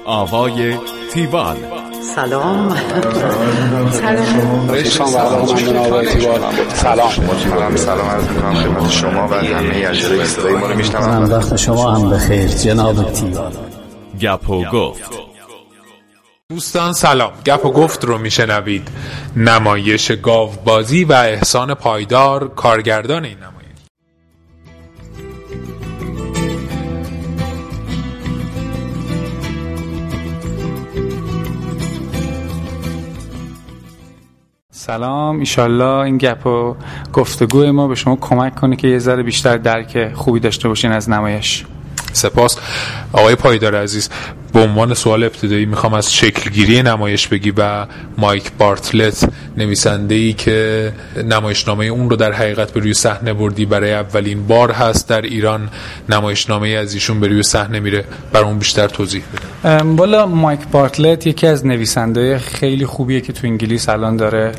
آوای تیوال. سلام. سلام عرض می‌کنم خدمت شما و همه اجرای صدای ما رو میشنوم. وقت شما هم بخیر جناب تیوال. گپ و گفت. دوستان سلام، گپ و گفت رو میشنوید. نمایش گاوبازی و احسان پایدار کارگردان این نمایش. سلام، ایشالله این گپ و گفتگوی ما به شما کمک کنه که یه ذره بیشتر درک خوبی داشته باشین از نمایش. سپاس. آقای پایدار عزیز، به عنوان سوال ابتدایی میخوام از شکلگیری نمایش بگی و مایک بارتلت، نویسنده‌ای که نمایشنامه اون رو در حقیقت به روی صحنه بردی، برای اولین بار هست در ایران نمایشنامه از ایشون به روی صحنه میره، برامون بیشتر توضیح بده. والا مایک بارتلت یکی از نویسنده‌های خیلی خوبیه که تو انگلیس الان داره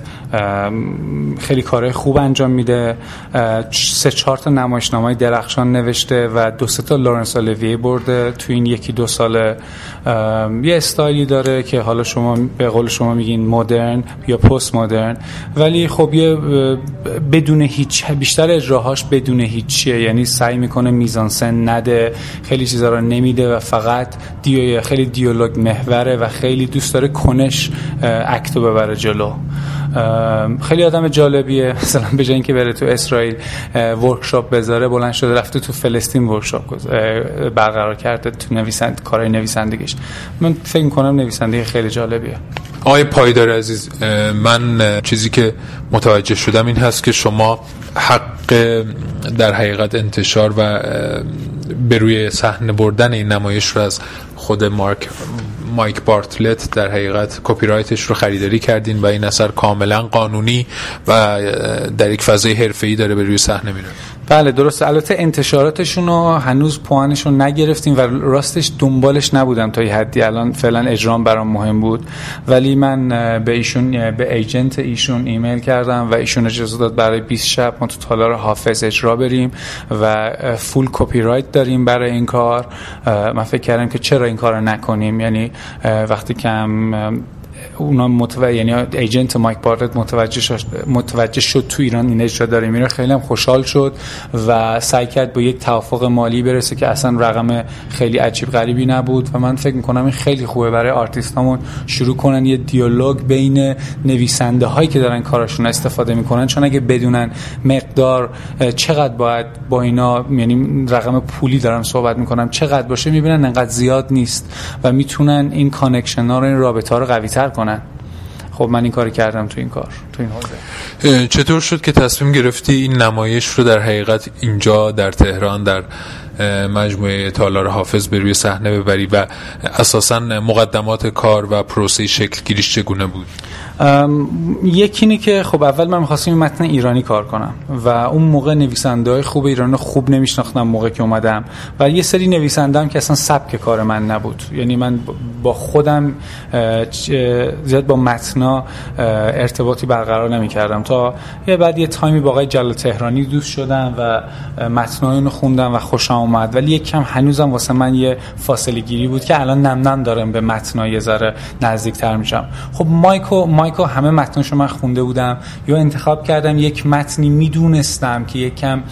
خیلی کارهای خوب انجام میده. 3-4 تا نمایشنامه درخشان نوشته و 2-3 تا لورنس اولیویه برده تو این 1-2 سال. یه استایلی داره که حالا شما به قول شما میگین مدرن یا پست مدرن، ولی خب یه بدون هیچ، بیشتر اجراهاش بدون هیچیه، یعنی سعی میکنه میزانسن نده، خیلی چیزا رو نمیده و فقط خیلی دیالوگ محوره و خیلی دوست داره کنش اکتو ببره جلو. خیلی آدم جالبیه. مثلا به جای اینکه بره تو اسرائیل ورکشاپ بذاره، بلند شده رفته تو فلسطین ورکشاپ برقرار کرده تو کارهای نویسندگیش. من فکر می‌کنم نویسنده خیلی جالبیه. آقای پایدار عزیز، من چیزی که متوجه شدم این هست که شما حق در حقیقت انتشار و به روی صحنه بردن این نمایش رو از خود مایک بارتلت در حقیقت کپی رایتش رو خریداری کردین و این اثر کاملا قانونی و در یک فضای حرفه‌ای داره به روی صحنه میره. بله درسته. البته انتشاراتشون رو هنوز پوانشون نگرفتیم و راستش دنبالش نبودم تا یه حدی. الان فعلا اجرام برام مهم بود، ولی من به ایجنت ایشون ایمیل کردم و ایشون اجازه داد برای 20 شب ما تو تالار حافظ اجرا بریم و فول کپی رایت داریم برای این کار. من فکر کردم که چرا این کارو نکنیم، یعنی وقتی که اونا یعنی ایجنت مایک بارتلت متوجه شد تو ایران این اجرا داره میره، خیلی هم خوشحال شد و سعی کرد با یک توافق مالی برسه که اصلا رقم خیلی عجیب غریبی نبود و من فکر میکنم این خیلی خوبه برای آرتیستامون شروع کنن یه دیالوگ بین نویسنده هایی که دارن کاراشون استفاده میکنن، چون اگه بدونن مقدار چقدر باید با اینا، یعنی رقم پولی دارن صحبت میکنم، چقدر باشه، میبینن انقدر زیاد نیست و میتونن این کانکشن ها رو، این رابطه ها رو قوی تر کنن. خب من این کاری کردم تو این حوزه. چطور شد که تصمیم گرفتی این نمایش رو در حقیقت اینجا در تهران در مجموعه تالار حافظ به روی صحنه ببری و اساساً مقدمات کار و پروسه شکل گیریش چگونه بود؟ یکی اینه که خب اول من می‌خواستم این متن ایرانی کار کنم و اون موقع نویسنده‌های خوب ایرانی خوب نمی‌شناختم موقعی که اومدم و یه سری نویسنده‌ام که اصلا سبک کار من نبود، یعنی من با خودم زیاد با متن‌ها ارتباطی برقرار نمی‌کردم تا بعد یه تایمی با آقای جلال تهرانی دوست شدم و متن‌ها رو خوندم و خوشم اومد، ولی یکم هنوزم واسه من یه فاصله گیری بود که الان نم دارم به متن‌ها یه ذره نزدیک‌تر میشم. خب مایکو همه متنشو من خونده بودم یا انتخاب کردم یک متنی میدونستم که یکم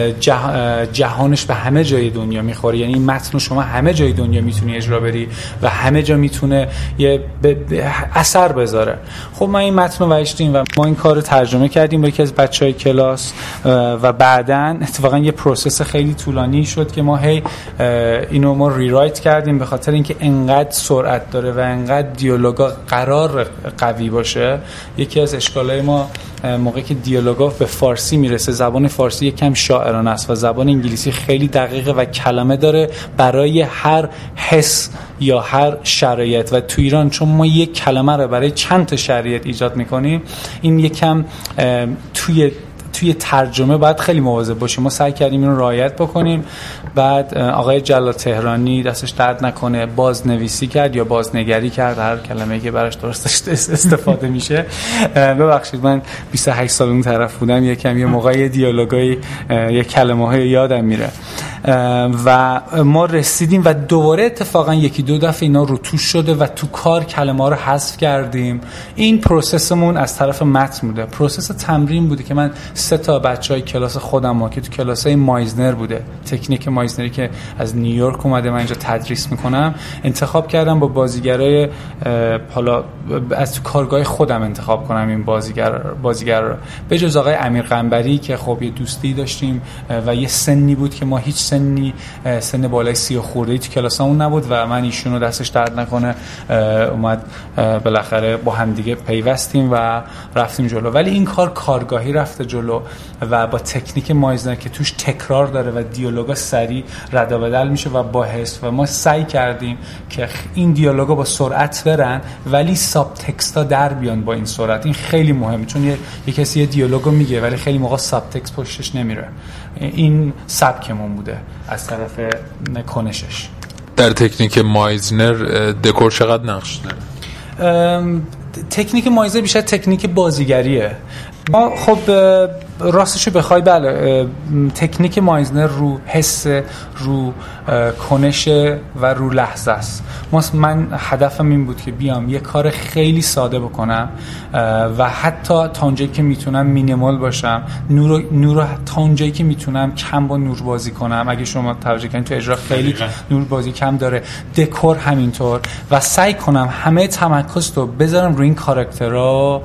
جهانش به همه جای دنیا میخوره، یعنی متن شما همه جای دنیا میتونی اجرا بری و همه جا میتونه یه اثر بذاره. خب من این متن رو نوشتیم و ما این کار رو ترجمه کردیم با یکی از بچهای کلاس و بعداً اتفاقا یه پروسس خیلی طولانی شد که ما اینو ما ریرایت کردیم به خاطر اینکه انقدر سرعت داره و انقدر دیالوگا قرار قوی باشه. یکی از اشکالای ما موقعی که دیالوگا به فارسی میرسه، زبان فارسی یکم شاعرانه است و زبان انگلیسی خیلی دقیقه و کلمه داره برای هر حس یا هر شرایط و تو ایران چون ما یک کلمه رو برای چند تا شرایط ایجاد میکنیم، این یکم توی ترجمه باید خیلی مواظب باشیم. ما سعی کردیم اینو رعایت بکنیم. بعد آقای جلال تهرانی دستش درد نکنه بازنویسی کرد یا بازنگری کرد، هر کلمه‌ای که براش درست استفاده میشه. ببخشید من 28 سال اون طرف بودم، یه موقعی دیالوگای یه کلمه‌های یادم میره. و ما رسیدیم و دوباره اتفاقا یکی دو دفعه اینا رو توش شده و تو کار کلمه ها رو حذف کردیم. این پروسسمون از طرف متن بوده. پروسس تمرین بوده که من 3 تا بچهای کلاس خودم که تو کلاسای مایزنر بوده، تکنیک مایزنری که از نیویورک اومده من اینجا تدریس میکنم، انتخاب کردم با بازیگرای حالا از تو کارگاه خودم انتخاب کنم این بازیگر رو، به جز آقای امیر قنبری که خب یه دوستی داشتیم و یه سنی بود که ما هیچ سن بالای 30 خورده تو کلاسمون نبود و من ایشونو دستش درد نکنه اومد بالاخره با هم دیگه پیوستیم و رفتیم جلو. ولی این کار کارگاهی رفته جلو و با تکنیک مایزنر که توش تکرار داره و دیالوگا سریع رد و بدل میشه و با حس، و ما سعی کردیم که این دیالوگا با سرعت برن ولی ساب تکستا در بیان با این سرعت. این خیلی مهمه چون یه کسی یه دیالوگو میگه ولی خیلی موقع ساب تکست پشتش نمیره. این سبکمون بوده از طرف کنشش. در تکنیک مایزنر دکور چقدر نقش داره؟ تکنیک مایزنر بیشتر تکنیک بازیگریه. ما خب راستشو بخوای بله تکنیک مایزنر رو حس، رو کنش و رو لحظه است. من هدفم این بود که بیام یه کار خیلی ساده بکنم و حتی تا اونجایی که میتونم مینیمال باشم، نور تا اونجایی که میتونم کم با نور بازی کنم. اگه شما توجه کنید تو اجرا خیلی نور بازی کم داره، دکور همینطور، و سعی کنم همه تمرکز رو بذارم روی این کاراکترها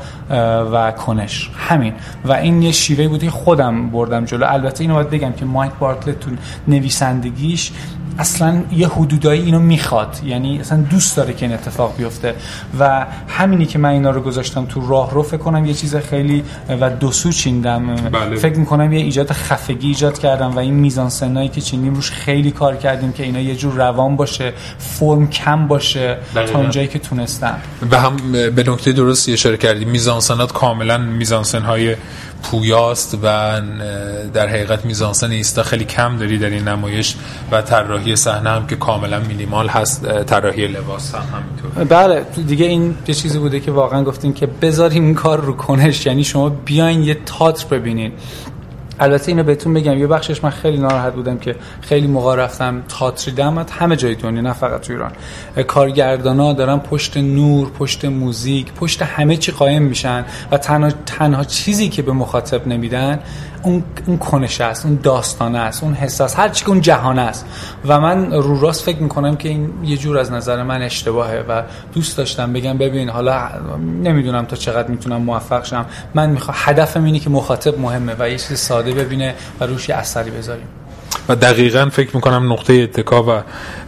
و کنش همین. و این یه شیوه بودی خودم بردم جلو. البته اینو باید بگم که مایک بارتلت تو نویسندگیش اصلا یه حدودایی اینو میخواد، یعنی اصلا دوست داره که این اتفاق بیفته و همینی که من اینا رو گذاشتم تو راه رو فکر کنم یه چیز خیلی و دوسو چیندم. فکر میکنم یه ایجاد خفگی ایجاد کردم و این میزانسنایی که چیندیم روش خیلی کار کردیم که اینا یه جور روان باشه، فرم کم باشه تا اونجایی که تونستم. و هم به نکته درستی اشاره کردیم، میزانسنات کاملا میزانسن‌های پویاست و در حقیقت میزانسن ایستا خیلی کم داری در این نمایش و طراحی صحنه هم که کاملا مینیمال هست، طراحی لباس هم همینطور. بله دیگه این یه چیزی بوده که واقعا گفتیم که بذاریم این کار رو کنش، یعنی شما بیاین یه تئاتر ببینین. البته اینو بهتون بگم یه بخشش من خیلی ناراحت بودم که خیلی موقع رفتم تئاتر دیدم همه جای دنیا نه فقط تو ایران، کارگردانا دارن پشت نور، پشت موزیک، پشت همه چی قایم میشن و تنها چیزی که به مخاطب نمیدن اون کنش است، اون داستانه است، اون حس است، هر چی که اون جهان است. و من رو راست فکر میکنم که این یه جور از نظر من اشتباهه و دوست داشتم بگم ببین حالا نمیدونم تا چقدر میتونم موفق شم، من هدفم اینه که مخاطب مهمه و یه چیز ساده ببینه و روش یه اثری بذاریم. و دقیقاً فکر میکنم نقطه اتکا و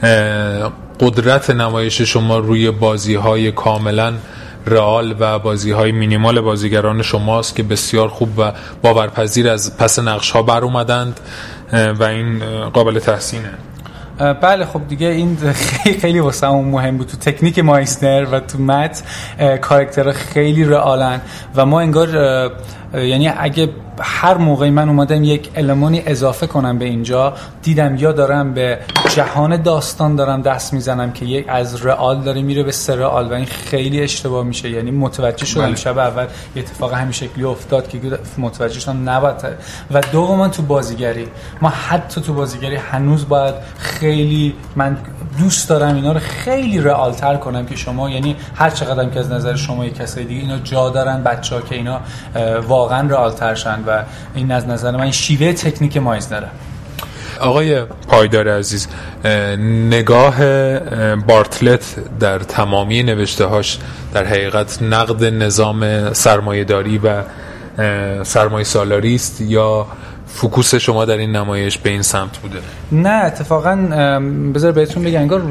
قدرت نمایش شما روی بازی‌های کاملاً رئال و بازی‌های مینیمال بازیگران شماست که بسیار خوب و باورپذیر از پس نقش‌ها بر اومدند و این قابل تحسینه. بله خب دیگه این خیلی واسمون مهم بود. تو تکنیک مایزنر و تو متن کاراکترها خیلی رئالن و ما انگار یعنی اگه هر موقعی من اومدم یک المانی اضافه کنم به اینجا، دیدم یا دارم به جهان داستان دارم دست میزنم که یک از رئال داره میره به سرئال و این خیلی اشتباه میشه. یعنی متوجه شدم شب اول یه اتفاق همین شکلی افتاد که متوجه شدم نباید. و دوما تو بازیگری ما حتی تو بازیگری هنوز باید خیلی، من دوست دارم اینا رو خیلی رئال‌تر کنم که شما یعنی هر چقدر که از نظر شما یک کسای دیگه اینا جا دارن بچه‌ها که اینا واقعا رئال‌تر شن و این از نظر من شیوه تکنیک مایزنره. آقای پایدار عزیز، نگاه بارتلت در تمامی نوشته‌هاش در حقیقت نقد نظام سرمایه‌داری و سرمایه سالاری است یا فوکوس شما در این نمایش به این سمت بوده؟ نه اتفاقا بذار بهتون بگم انگار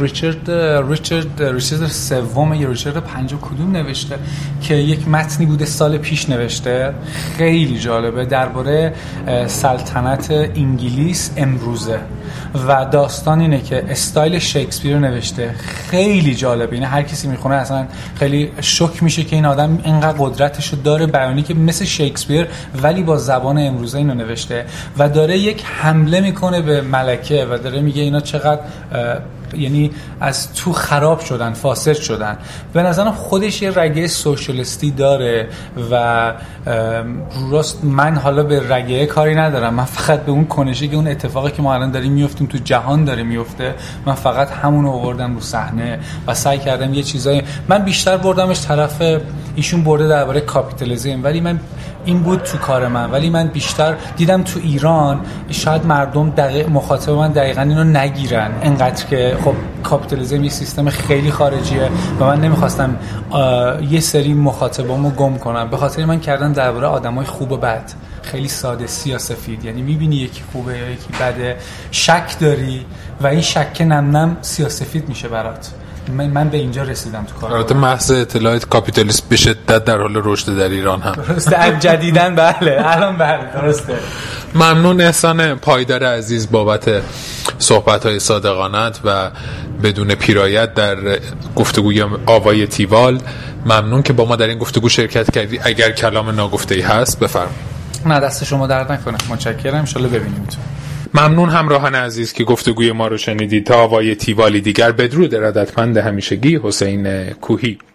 ریچارد سوم یا ریچارد پنجم کدوم نوشته که یک متنی بوده سال پیش نوشته خیلی جالبه درباره سلطنت انگلیس امروزه و داستان اینه که استایل شکسپیر نوشته خیلی جالبه. اینه هر کسی میخونه اصلا خیلی شوک میشه که این آدم اینقدر قدرتشو داره بیانی که مثل شکسپیر ولی با زبان امروزه اینو نوشته و داره یک حمله میکنه به ملکه و داره میگه اینا چقدر یعنی از تو خراب شدن، فاسد شدن. به نظرم خودش یه رگه سوشالیستی داره و راست من حالا به رگه کاری ندارم، من فقط به اون کنشی که اون اتفاقی که ما الان داریم میفتیم تو جهان داره میفته، من فقط همون رو آوردم رو صحنه و سعی کردم یه چیزای، من بیشتر بردمش طرف ایشون برده درباره کاپیتالیسم، ولی من این بود تو کار من، ولی من بیشتر دیدم تو ایران شاید مردم مخاطب من دقیقاً اینو نگیرن انقدر که خب کاپیتالیسم یه سیستم خیلی خارجیه و من نمیخواستم یه سری مخاطبامو گم کنم، به خاطر من کردم درباره آدمای خوب و بد، خیلی ساده سیاسفید، یعنی میبینی یکی خوبه یا یکی بده، شک داری و این شک نم نم سیاسفید میشه برات. من به اینجا رسیدم تو کار. البته محض اطلاعات کاپیتالیسم به شدت در حال رشد در ایران هم. درسته، جدیدن بله، الان بله درسته. ممنون احسان پایدار عزیز بابت صحبت‌های صادقانت و بدون پیرایت در گفتگوی آوای تیوال. ممنون که با ما در این گفتگو شرکت کردی. اگر کلام ناگفته‌ای هست بفرمایید. نه دست شما درد نکنه، متشکرم، ان شاءالله ببینیم تو. ممنون همراهان عزیز که گفتگوی ما رو شنیدید. تا آوای تیوالی دیگر، بدرود ارادتمند همیشگی حسین کوهی.